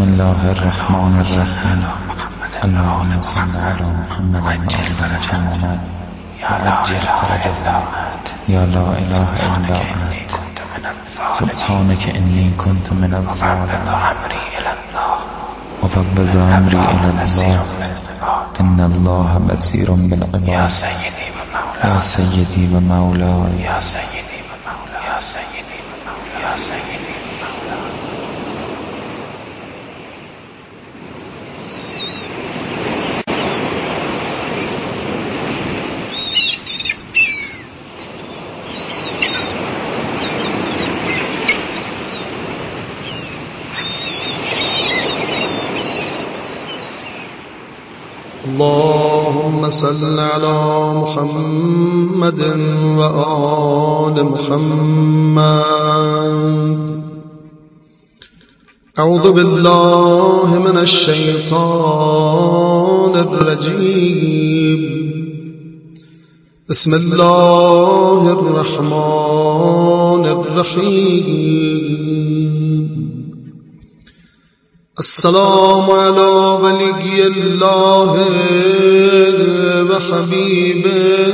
بسم الله الرحمن الرحیم. اللهم صل علی محمد وعجل فرج محمد وعجل فرج محمد. یا لا اله الا انت سبحانك انی كنت من الظالمین وفوض امری الی الله ان الله بصیر بالعباد. یا سیدی و مولای. اللهم صل على محمد وآل محمد. أعوذ بالله من الشيطان الرجيم. بسم الله الرحمن الرحيم. السلام على ولي الله وحبيبه.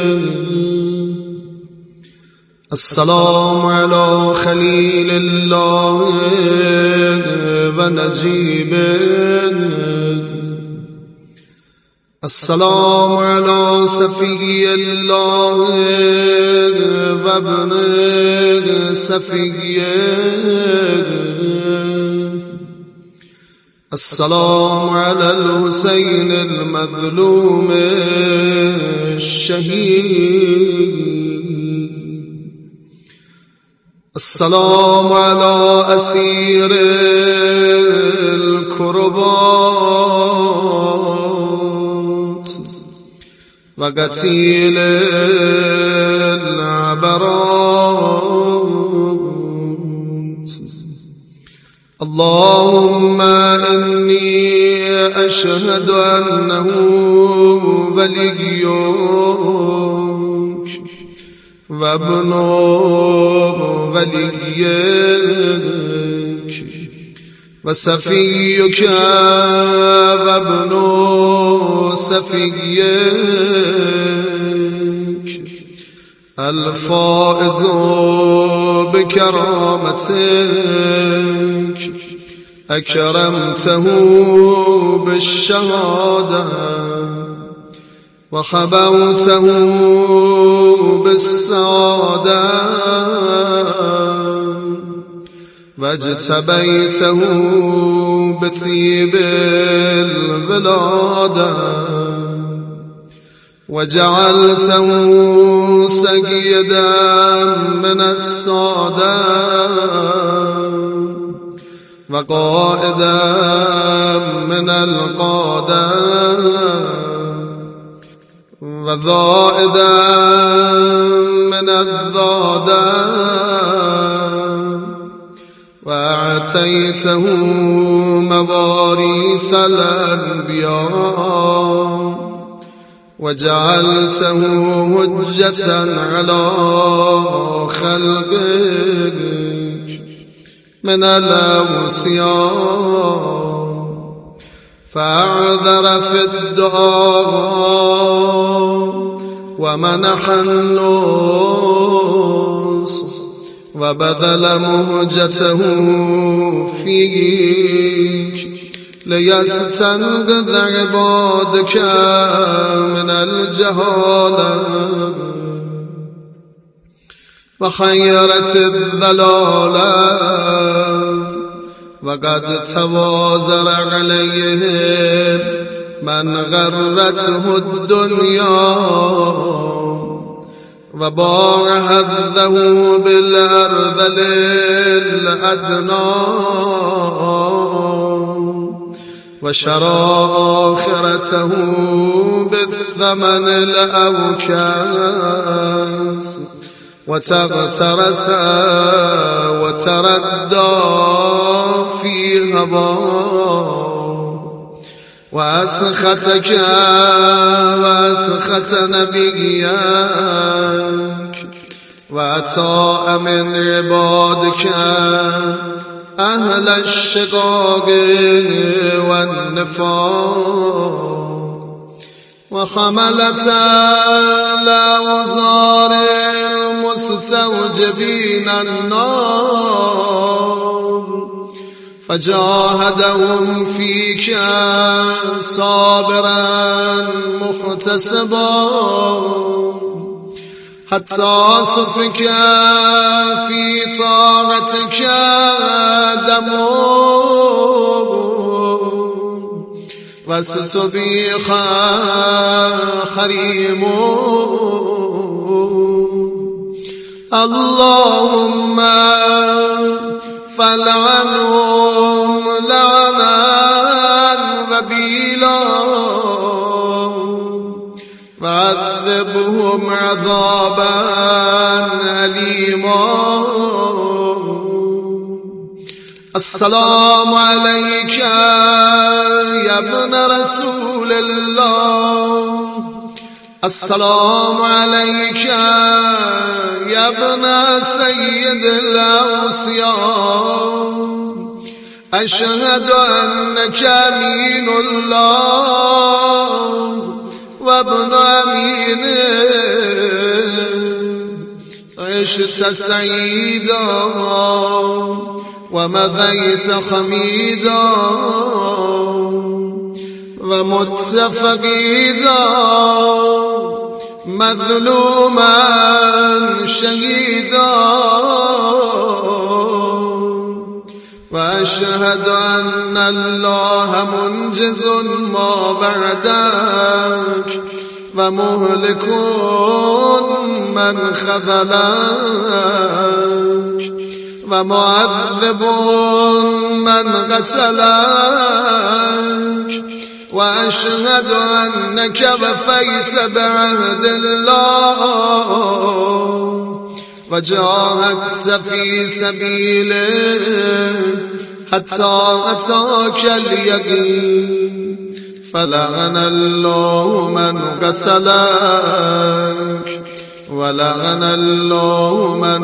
السلام على خليل الله ونجيبه. السلام على سفي الله وابن سفيه. السلام على الحسين المظلوم الشهيد. السلام على أسير الكربات وقتيل العبرات. اللهم إني أشهد أنه وليك وابن وليك وسفيك وابن سفيك الفائز بكرامتك أكرمته بالشهادة وخبوته بالسعادة واجتبيته بطيب الولادة وجعلته سيدا من السادة وقائدا من القادة وذائدا من الذادة وأعطيته مواريث الأنبياء وجعلته حجة على خلقك من الأوصياء فأعذر في الدعاء ومنح النص وبذل مهجته فيك ليستنقذ عبادك من الجهالة وخيرت الضلالة وقد توازر عليهم من غرته الدنيا وباع حظه بالأرذل الأدنى وشرى آخرته بالثمن الأوكاس وتغترس وتردى في هواه وأسختك وأسخت نبيك وأتى من عبادك أهل الشقاق والنفاق وحملة الأوزار المستوجبين النار فجاهدهم فيك صابرا محتسبا حتى سفك في طاعتك دمه واستبيح حريمه اللهم فلعنهم لعنا وبيلا وعذبهم عذابا أليما السلام عليك يا ابن رسول الله السلام عليك يا ابن سيد الأوصياء أشهد أنك أمين الله وابن أمينه عشت سعيدا ومضيت حميدا ومت فقيدا مظلوما شهيدا وأشهد أن الله منجز ما بعدك ومهلك من خذلك ومعذب من قتلك وأشهد أنك وفيت بعهد الله وجاهدت في سبيله حتى أتاك اليقين فلعن الله من قتلك ولعن الله من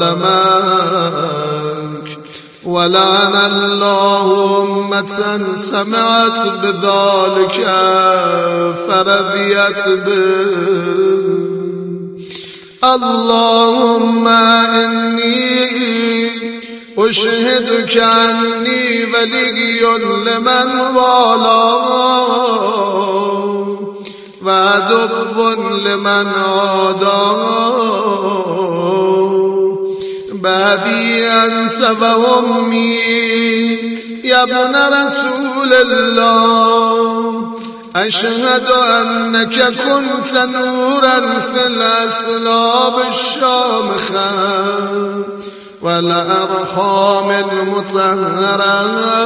ظلمك ولعن الله أمة سمعت بذلك فرضيت به اللهم إني أشهدك أني ولي لمن والاه وعدو لمن عاداه بابي أنت وأمي يا ابن رسول الله أشهد أنك كنت نورا في الأسلاب الشامخة والأرحام المطهرة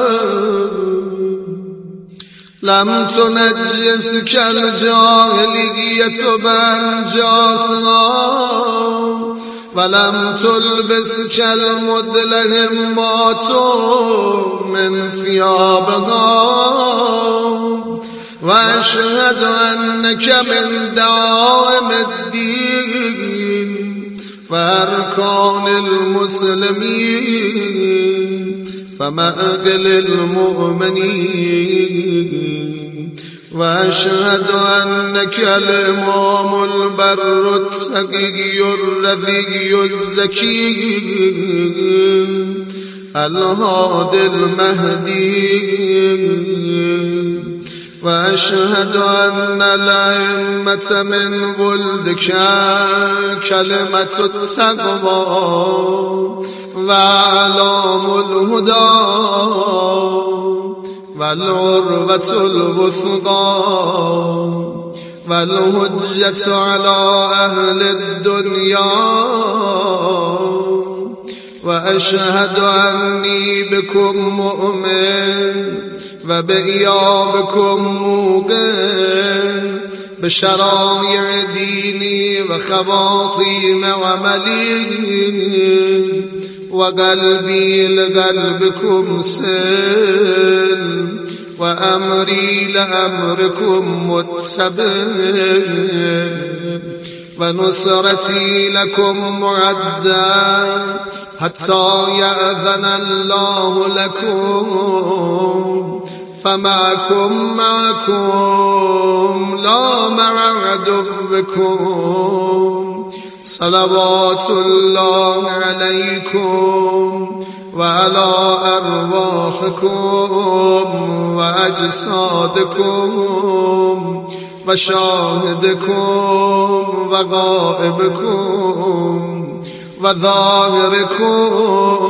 لم تنجسك الجاهلية بأنجاسها ولم تلبسك المدلهمات من ثيابها وأشهد أنك من دعائم الدين وأركان المسلمين فمأجل المؤمنين وأشهد أنك الإمام البر التقي الرذي الزكي الهادي المهدي وأشهد أن الأئمة من ولدك كلمة التقوى وأعلام الهدى والعروة الوثقى والهجة على أهل الدنيا وأشهد أني بكم مؤمن وبإيابكم موقن بشرائع ديني وخواطيم عملي وقلبي لقلبكم سل وأمري لأمركم متبع ونصرتي لكم معدة حتى يأذن الله لكم فمعكم لا مع عدوكم صلوات الله عليكم وعلى أرواحكم وأجسادكم وشاهدكم وغائبكم وظاهركم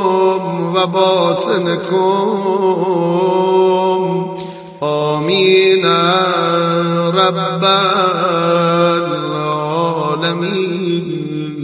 وباطنكم آمين رب العالمين.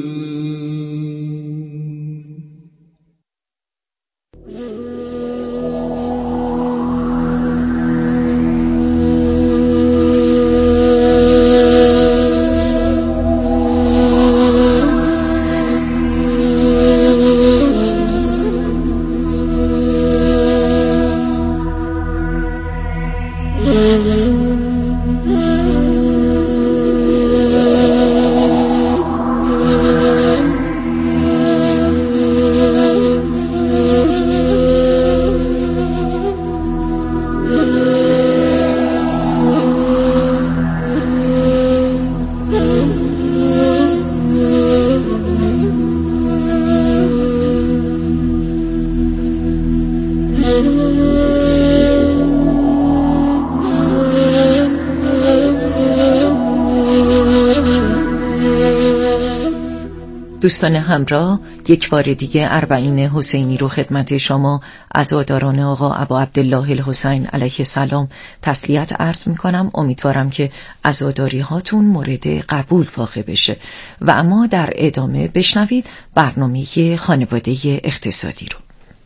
دوستان همراه، یک بار دیگه اربعین حسینی رو خدمت شما عزاداران آقا ابا عبدالله الحسین علیه السلام تسلیت عرض میکنم. امیدوارم که عزاداری هاتون مورد قبول واقع بشه. و اما در ادامه بشنوید برنامه خانواده اقتصادی رو.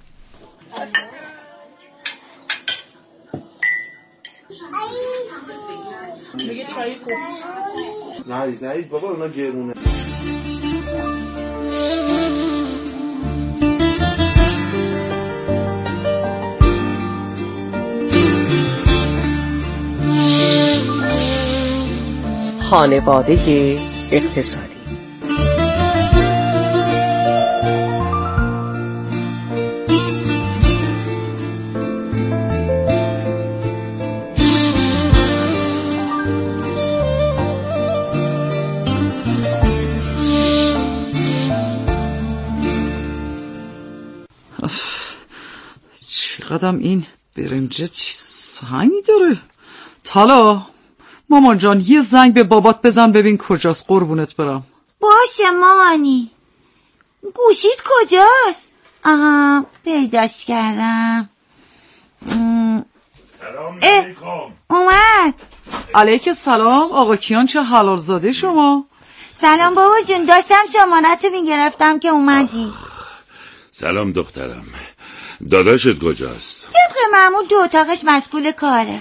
نه بابا اونا گرونه. خانواده اقتصادی. چقدرم این برنجه چی سنگی داره. طلا مامان جان یه زنگ به بابات بزن ببین کجاست قربونت برم. باشه مامانی. گوشیت کجاست؟ آها پیداش کردم. سلام علیکم. اومد. علیک سلام آقا کیان، چه حلال زاده شما. سلام بابا جون، داشتم شماره‌تو میگرفتم که اومدی. سلام دخترم، داداشت کجاست؟ طبق معمول تو اتاقش مشغول کاره.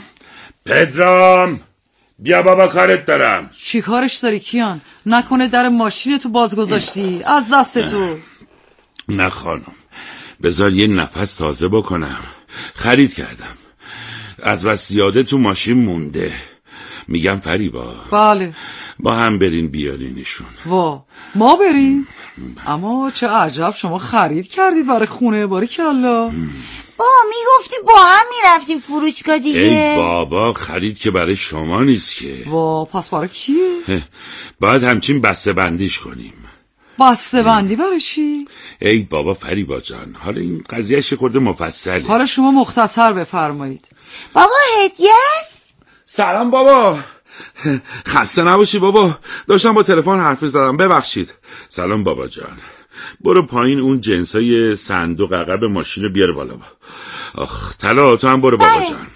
پدرام بیا بابا کارت دارم. چی کارش داری کیان؟ نکنه در ماشین تو باز گذاشتی از دست تو؟ نه خانم، بذار یه نفس تازه بکنم. خرید کردم، از بس زیاده تو ماشین مونده. میگم فریبا بله با هم برین بیارینشون. وا ما بریم؟ اما چه عجب شما خرید کردید برای خونه. باریکالله. بابا میگفتی با هم میرفتیم فروشگاه دیگه. ای بابا خرید که برای شما نیست که. وا پس برای کیه؟ باید همچین بسته بندیش کنیم. بسته بندی برای چی؟ ای بابا فریبا جان، حالا این قضیهش خورده مفصله. حالا شما مختصر بفرمایید. بابا هدیه است؟ سلام بابا، خسته نباشی بابا، داشتم با تلفن حرف می‌زدم، ببخشید. سلام بابا جان، برو پایین اون جنسای صندوق عقب ماشین رو بیار بالا. آخ طلا تو هم برو بابا جان.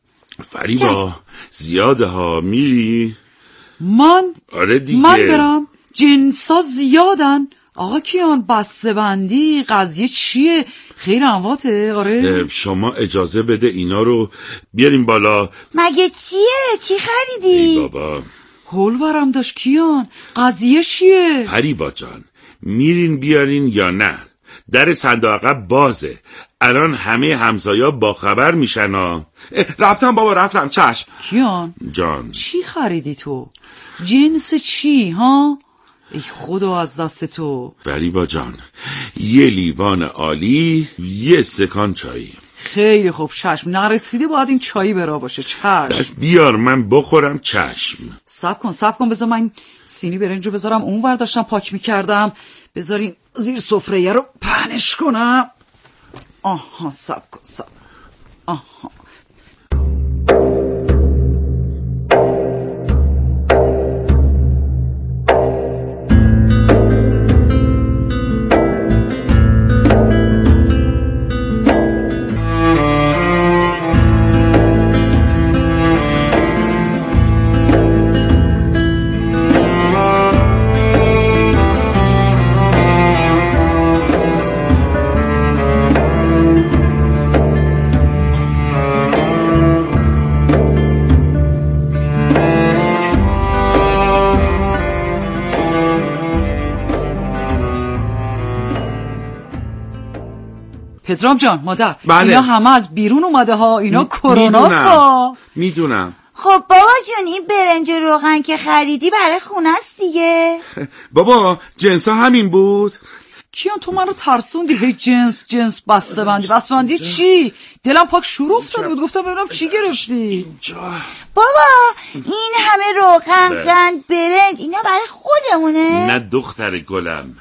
فریبا زیاده ها، میری؟ من؟ آره دیگه من برم؟ جنسا زیادن آقا کیان. بسته بندی قضیه چیه؟ خیر امواته؟ آره شما اجازه بده اینا رو بیاریم بالا. مگه چیه؟ چی خریدی؟ ای بابا هول برم داشت کیان، قضیه چیه؟ فریبا جان میرین بیارین یا نه؟ در صندوق عقب بازه، الان همه همسایا با خبر میشن ها. رفتم بابا رفتم، چشم. کیان جان چی خریدی تو؟ جنس چی ها؟ ای خدا از دست تو. فریبا جان، یه لیوان عالی، یه استکان چایی. خیلی خوب چشم، نرسیده باید این چایی برا باشه. چشم بس بیار من بخورم. چشم. صبر کن بذار من سینی برنجو بذارم اونور، داشتم پاک میکردم. بذارین زیر سفره رو پهنش کنم. آها صبر کن. آها پدرام جان، مادر، بله. اینا همه از بیرون اومده ها. اینا کروناسا. میدونم. خب بابا جون، این برنج و روغن که خریدی برای خونه است دیگه. بابا جنسا همین بود. کیان تو منو ترسوندی. هی جنس بسته‌بندی چی؟ دلم پاک شروع افتاده بود، گفتم ببینم چی گرفتی. بابا این همه روغن قند برنج اینا برای خودمونه؟ نه دختر گلم،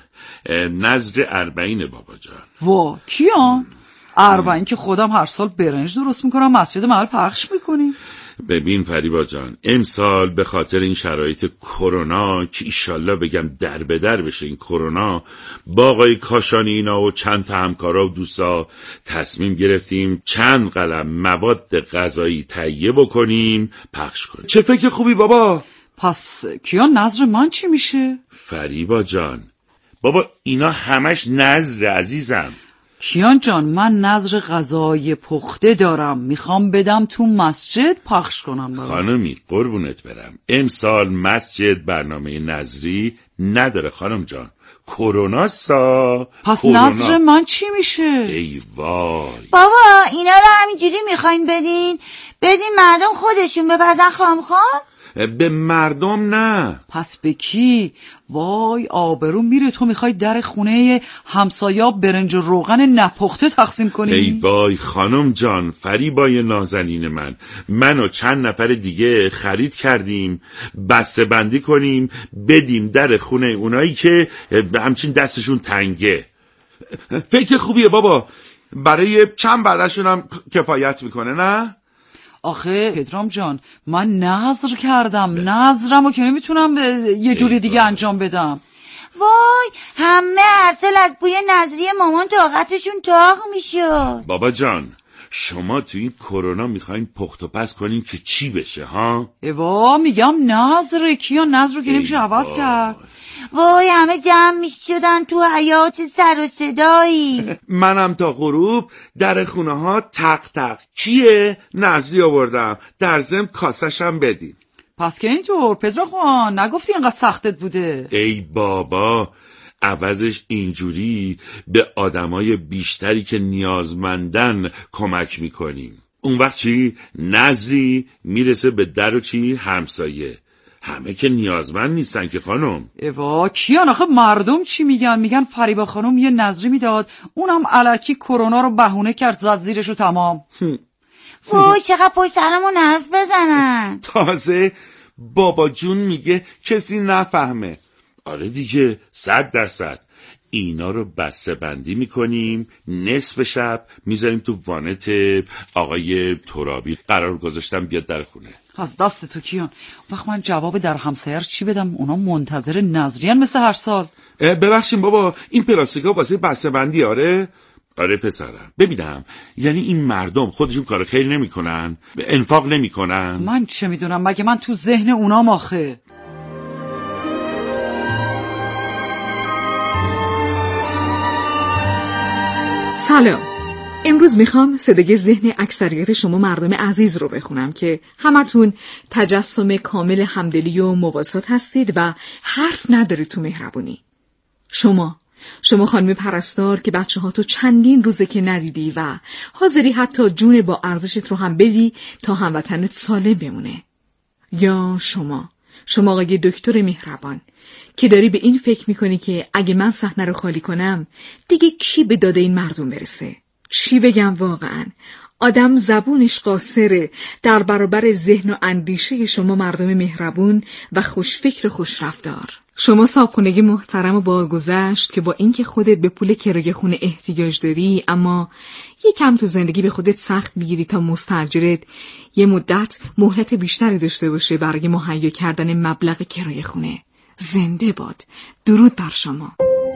نظر 40 بابا جان. وا کیان 40 که خودم هر سال برنج درست میکنم، مسجد محل پخش میکنیم. ببین فریبا جان، امسال به خاطر این شرایط کرونا که ایشالله بگم در به در بشه این کرونا، با آقای کاشانی اینا و چند تا همکارا و دوستا تصمیم گرفتیم چند قلم مواد غذایی تهیه بکنیم پخش کنیم. چه فکر خوبی بابا. پس کیان نظر من چی میشه؟ فریبا جان، بابا اینا همش نظر عزیزم. کیان جان، من نظر غذای پخته دارم، میخوام بدم تو مسجد پخش کنم. خانمی قربونت برم، امسال مسجد برنامه نظری نداره خانم جان، کرونا سا. پس نظر من چی میشه؟ ای وای بابا اینا رو همینجوری میخواین بدین مردم خودشون بپزن خام؟ به مردم نه. پس به کی؟ وای آبرو میره، تو میخوای در خونه همسایا برنج و روغن نپخته تقسیم کنی؟ ای وای خانم جان، فریبای نازنین من و چند نفر دیگه خرید کردیم بسته بندی کنیم بدیم در خونه اونایی که همچین دستشون تنگه. فکر خوبیه بابا، برای چند بردشون هم کفایت میکنه نه؟ آخه پدرام جان، من نظر کردم، نظرمو که نمیتونم یه جوری دیگه انجام بدم. وای همه ارسل از بوی نظری مامان طاقتشون تاق میشد. بابا جان، شما تو این کرونا میخواین پخت و پس کنین که چی بشه ها؟ ایوا میگم نظر کیا، نظر رو که نمیشه عوض کرد. وای همه جمع میشدن تو حیاط سر و صدایی. منم تا غروب در خونه ها تق کیه نظری آوردم، در ضمن کاسشم بدین. پس که اینطور پدرام خان نگفتی اینقدر سختت بوده؟ ای بابا، عوضش اینجوری به آدمای بیشتری که نیازمندن کمک میکنیم. اون وقت چی؟ نظری میرسه به در و چی؟ همسایه. همه که نیازمند نیستن که خانم. ایوا کیان، آخه مردم چی میگن؟ میگن فریبا خانم یه نظری میداد، اونم الکی کرونا رو بهونه کرد زد زیرشو تمام. وای چقدر پشت سرمون حرف بزنن. تازه بابا جون میگه کسی نفهمه. آره دیگه 100%. اینا رو بسته بندی میکنیم، نصف شب میذاریم تو وانت آقای ترابی، قرار گذاشتم بیاد در خونه. از دست تو کیان. وقت من جواب در همسایه چی بدم؟ اونا منتظر نظریان مثل هر سال. ببخشیم بابا، این پلاستیکا واسه بسته بندی؟ آره پسرم. ببینم یعنی این مردم خودشون کار خیر نمیکنن؟ انفاق نمیکنن؟ من چه میدونم، مگه من تو ذهن اونا آخه؟ سلام. امروز میخوام صدای ذهن اکثریت شما مردم عزیز رو بخونم که همتون تجسم کامل همدلی و مواسات هستید و حرف ندارید تو مهربونی. شما خانم پرستار که بچه ها تو چندین روزه که ندیدی و حاضری حتی جون با ارزشت رو هم بدی تا هموطنت سالم بمونه. یا شما آقای دکتر مهربان که داری به این فکر میکنی که اگه من صحنه رو خالی کنم دیگه کی به داد این مردم برسه؟ چی بگم واقعا؟ آدم زبونش قاصره در برابر ذهن و اندیشه شما مردم مهربون و خوشفکر و خوشرفتار. شما صاحبخونگی محترم و باگذشت که با اینکه خودت به پول کرایه خونه احتیاج داری، اما یکم تو زندگی به خودت سخت میگیری تا مستاجرت یه مدت مهلت بیشتری داشته باشه برای مهیا کردن مبلغ کرایه خونه. زنده باد. درود بر شما.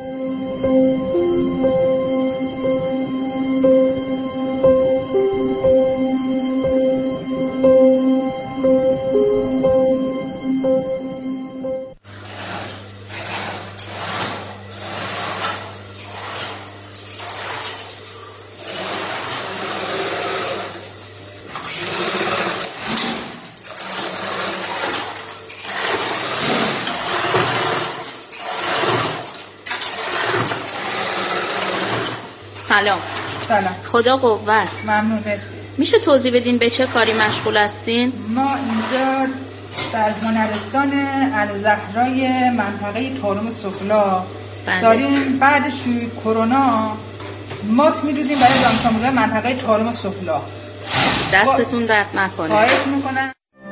سلام. خدا قوت. ممنون. مرسی. میشه توضیح بدین به چه کاری مشغول هستین؟ ما اینجا در هنرستان الزهرای منطقه طارم سفلا داریم بعد شیوع کرونا ماسک می‌دوزیم برای دانش آموزان منطقه طارم سفلا. دستتون درد نکنه. خواهش میکنم.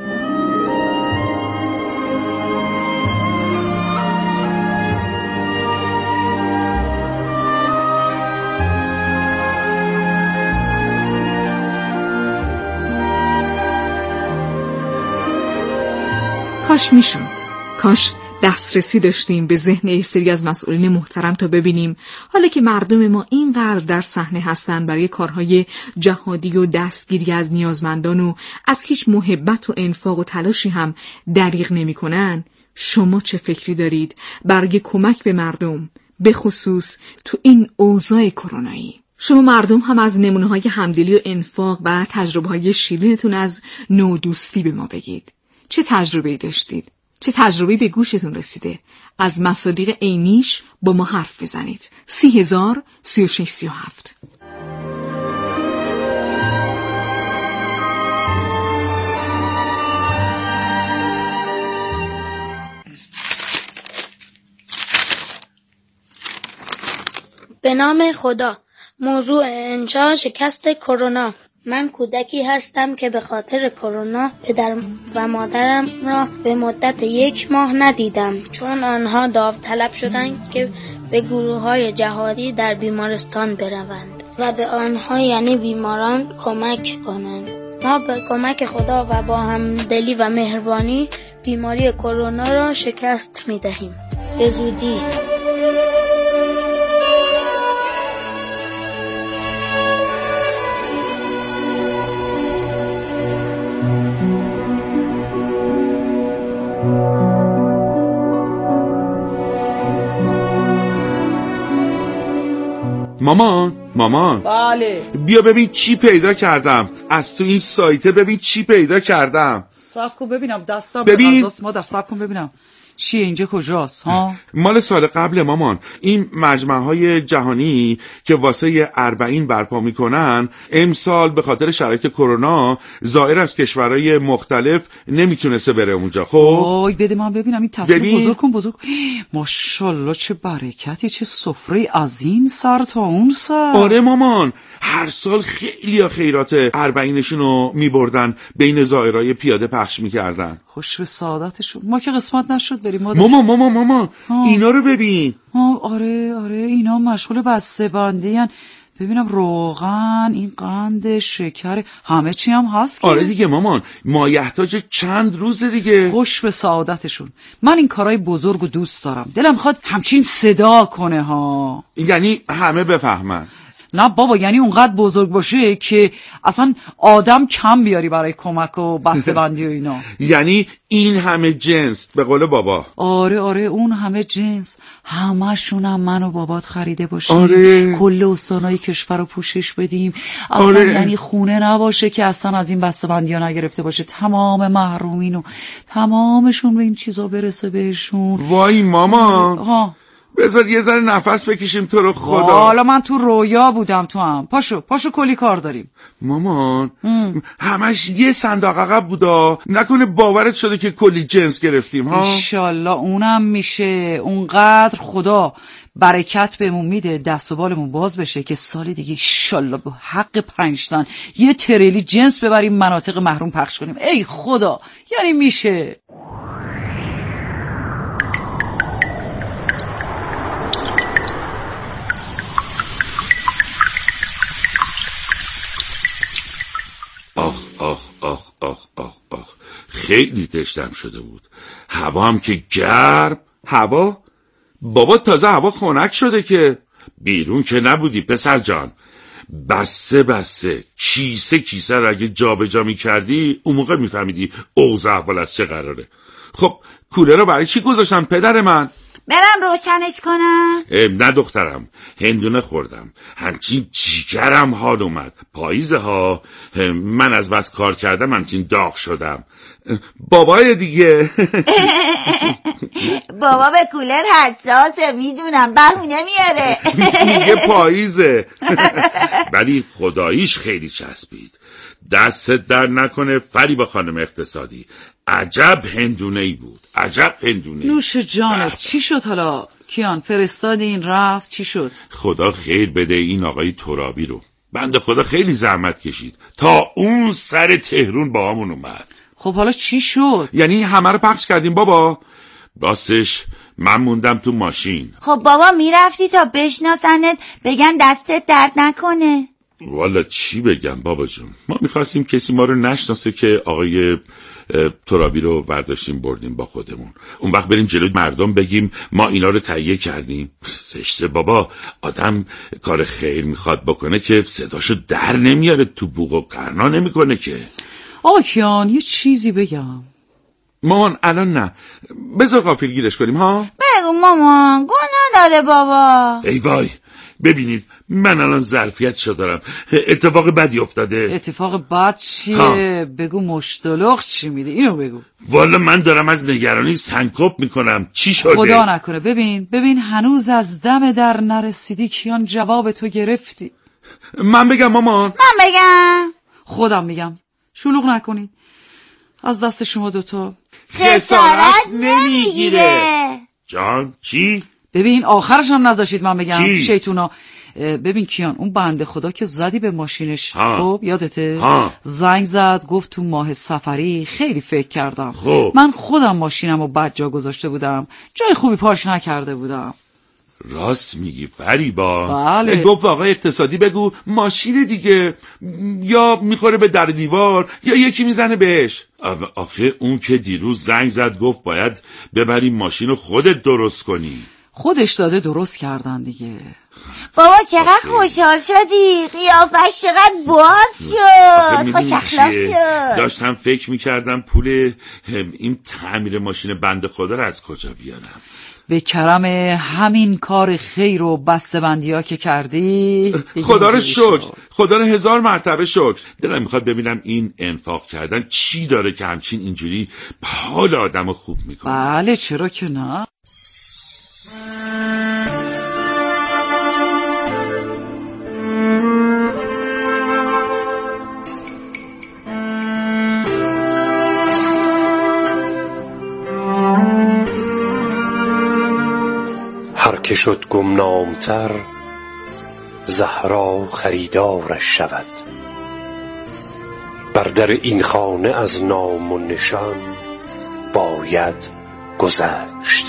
کاش میشد. کاش دسترسی داشتیم به ذهن یه سری از مسئولین محترم تا ببینیم حالا که مردم ما اینقدر در صحنه هستن برای کارهای جهادی و دستگیری از نیازمندان و از هیچ محبت و انفاق و تلاشی هم دریغ نمی‌کنن، شما چه فکری دارید برای کمک به مردم، به خصوص تو این اوضاع کرونایی؟ شما مردم هم از نمونه‌های همدلی و انفاق و تجربه‌های شیرینتون از نودوستی به ما بگید. چه تجربه‌ای داشتید؟ چه تجربه‌ای به گوشتون رسیده؟ از مصادیق عینیش با ما حرف بزنید. 30,000 36 37. به نام خدا. موضوع انشا شکست کرونا. من کودکی هستم که به خاطر کرونا پدر و مادرم را به مدت 1 ماه ندیدم، چون آنها داوطلب شدند که به گروه‌های جهادی در بیمارستان بروند و به آنها یعنی بیماران کمک کنند. ما به کمک خدا و با همدلی و مهربانی بیماری کرونا را شکست می‌دهیم. به زودی. مامان بله. بیا ببین چی پیدا کردم از تو این سایته. ببین چی پیدا کردم. صبر کن ببینم. دستم ببین. به غذاست مادر. صبر کن ببینم چیه اینجا، کجاست ها؟ مال سال قبل مامان. این مجمع‌های جهانی که واسه 40 برپا میکنن امسال به خاطر شرایط کرونا زائر از کشورهای مختلف نمیتونسته بره اونجا. خب وای بده من ببینم این تصویر. بزرگ کن بزرگ. ماشاءالله چه برکتی، چه سفره از این سر تا اون سر. آره مامان، هر سال خیلی خیرات 40شون رو میبردن بین زائرای پیاده پخش میکردن. خوش به سعادتشون. ما که قسمت نشد بریم مادر. ماما اینا رو ببین. آره اینا مشغول بسته بندی هن. ببینم روغن، این قند، شکر، همه چی هم هست که؟ آره دیگه مامان، مایحتاج چند روز دیگه. خوش به سعادتشون. من این کارهای بزرگ و دوست دارم. دلم خواد همچین صدا کنه ها. یعنی همه بفهمن. نه بابا، یعنی اونقدر بزرگ باشه که اصلا آدم کم بیاری برای کمک و بسته‌بندی و اینا. یعنی این همه جنس به قول بابا. آره اون همه جنس، همشونم من و بابات خریده باشیم. آره. کل استانای کشور رو پوشش بدیم. اصلا یعنی خونه نباشه که اصلا از این بسته‌بندی‌ها نگرفته باشه. تمام محرومین و تمامشون به این چیزا برسه بهشون. وای ماما. بذار یه ذره نفس بکشیم تو رو خدا. حالا من تو رویا بودم، تو هم پاشو کلی کار داریم. مامان همش یه صندوق عقب بودا، نکنه باورت شده که کلی جنس گرفتیم ها؟ انشالله اونم میشه. اونقدر خدا برکت بهمون میده دست و بالمون باز بشه که سال دیگه انشالله به حق 5 تن یه تریلی جنس ببریم مناطق محروم پخش کنیم. ای خدا، یعنی میشه. آخ خیلی تشنم شده بود. هوا هم که گرم. هوا؟ بابا تازه هوا خنک شده که. بیرون که نبودی پسر جان. بسه کیسه رو اگه جا به جا می کردی اون موقع می فهمیدی اوضاع احوال از چه قراره. خب کوله رو برای چی گذاشتن پدر من؟ برم روشنش کنم؟ نه دخترم، هندونه خوردم، همچین جیگرم حال اومد. پاییزه ها، من از بس کار کردم همچین داغ شدم. بابای دیگه بابا به کولر حساسه، میدونم، بهونه میاره. میگه پاییزه. ولی خداییش خیلی چسبید. دستت در نکنه فریبا خانم اقتصادی. عجب هندونه‌ای بود، عجب هندونه‌ای. نوش جانت. چی شد حالا کیان؟ فرستادین رفت؟ چی شد؟ خدا خیر بده این آقای ترابی رو. بنده خدا خیلی زحمت کشید تا اون سر تهرون با همون اومد. خب حالا چی شد؟ یعنی همه رو پخش کردیم بابا؟ راستش من موندم تو ماشین. خب بابا میرفتی تا بشناسنت بگن دستت درد نکنه. والا چی بگم بابا جون، ما میخواستیم کسی ما رو نشناسه که آقای ترابی رو برداشتیم بردیم با خودمون. اون وقت بریم جلوی مردم بگیم ما اینا رو تهیه کردیم. زشته بابا، آدم کار خیر میخواد بکنه که صداشو در نمیاره، تو بوق و کرنا نمیکنه که. آقا کیان یه چیزی بگم. مامان الان نه، بذار غافلگیرش کنیم ها. بگو مامان، گناه داره بابا. ای وای، ببینید من الان ظرفیتشو دارم. اتفاق بدی افتاده. اتفاق بد چیه؟ بگو مشتلق چی میده، اینو بگو. والا من دارم از نگرانی سنکوب میکنم. چی شده؟ خدا نکنه. ببین هنوز از دم در نرسیدی کیان جواب تو گرفتی. من بگم مامان؟ من بگم؟ خودم میگم. شلوغ نکنید. از دست شما دوتا خسارت نمیگیره. جان چی؟ ببین آخرش هم نذاشید من بگم. چی؟ شیطونا. ببین کیان اون بنده خدا که زدی به ماشینش، خب یادته؟ زنگ زد گفت تو ماه سفری. خیلی فکر کردم. من خودم ماشینم رو بد جا گذاشته بودم، جای خوبی پارک نکرده بودم. راست میگی فریبا. بله. گفت آقای اقتصادی بگو ماشین دیگه، یا میخوره به در دیوار یا یکی میزنه بهش. آخه اون که دیروز زنگ زد گفت باید ببریم ماشین رو خودت درست کنی. خودش داده درست کردن دیگه. بابا چقدر خوشحال شدی، قیافش چقدر باز شد، خوش اخلاق شد. داشتم فکر میکردم پول این تعمیر ماشین بنده خدا رو از کجا بیارم. به کرم همین کار خیر و بسته‌بندی ها که کردی خدا رو شکر، خدا رو 1000 مرتبه شکر. دلم میخواد ببینم این انفاق کردن چی داره که همچین اینجوری حال آدمو خوب میکنه. بله چرا که نه. هر که شد گمنامتر زهرا خریدارش شود. بر در این خانه از نام و نشان باید گذشت.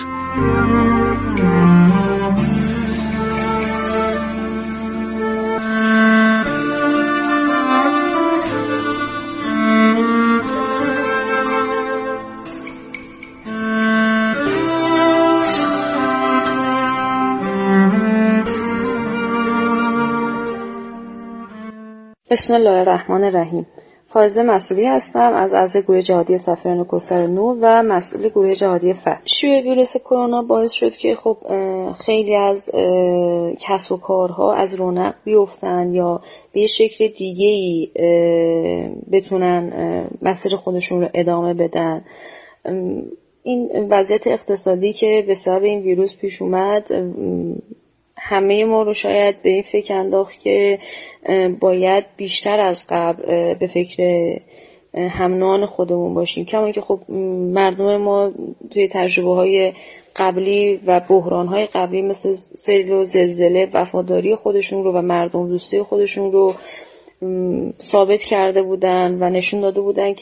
بسم الله الرحمن الرحیم. فائزه مسئولی هستم از اعضای گروه جهادی سفیران کوثر نور و مسئول گروه جهادی فتح. شیوع ویروس کرونا باعث شد که خب خیلی از کسب و کارها از رونق بیفتن یا به شکل دیگه‌ای بتونن مسیر خودشون رو ادامه بدن. این وضعیت اقتصادی که به سبب این ویروس پیش اومد همه ما رو شاید به این فکر انداخت که باید بیشتر از قبل به فکر همنان خودمون باشیم. کما که خب مردم ما توی تجربه‌های قبلی و بحران‌های قبلی مثل سیل و زلزله وفاداری خودشون رو و مردم دوستی خودشون رو ثابت کرده بودن و نشون داده بودن که